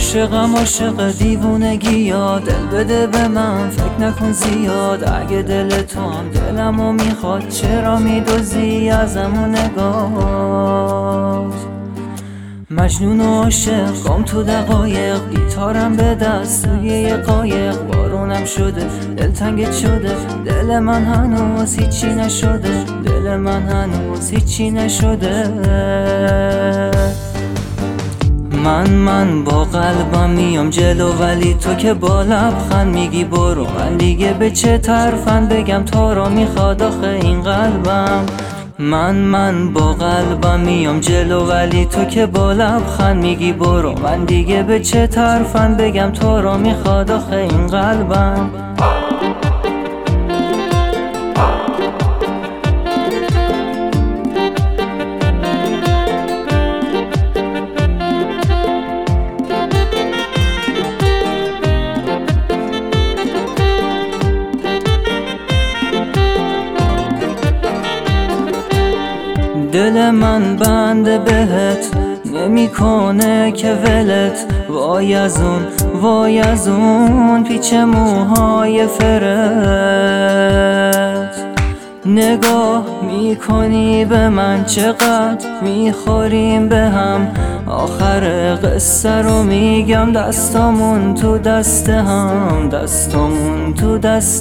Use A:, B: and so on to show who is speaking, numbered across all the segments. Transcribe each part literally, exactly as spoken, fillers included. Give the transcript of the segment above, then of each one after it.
A: عاشقم عاشق دیوونگی یا دل بده به من فکر نکن زیاد. اگه دل تو هم دلمو میخواد چرا میدوزی ازمون نگاه؟ مجنون و عاشق گم تو دقایق، گیتارم به دست توی یه قایق. بارونم شده دلتنگت شده، دل من هنوز هیچی نشده، دل من هنوز هیچی نشده. من من با قلبم میام جلو، ولی تو که با لبخند میگی برو. من دیگه به چه طرفن بگم تو رو میخواد آخه این قلبم. من من با قلبم میام جلو، ولی تو که با لبخند میگی برو. من دیگه به چه طرفن بگم تو رو میخواد آخه این قلبم. دل من بند بهت نمیکنه که ولت. وای از اون وای از اون پیچ موهای فرت. نگاه میکنی به من چقدر میخوریم به هم، آخر قصه رو میگم دستامون تو دست هم، دستامون تو دست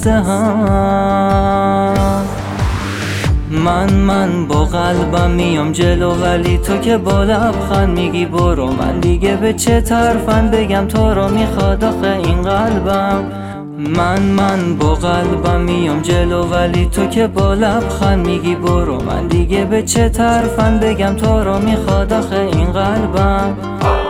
A: هم. من من با قلبم میام جلو، ولی تو که با لبخند میگی برو. من دیگه به چه طرفن بگم تو رو میخواد آخه این قلبم. من من با قلبم میام جلو، ولی تو که با لبخند میگی برو. من دیگه به چه طرفن بگم تو رو میخواد آخه این قلبم.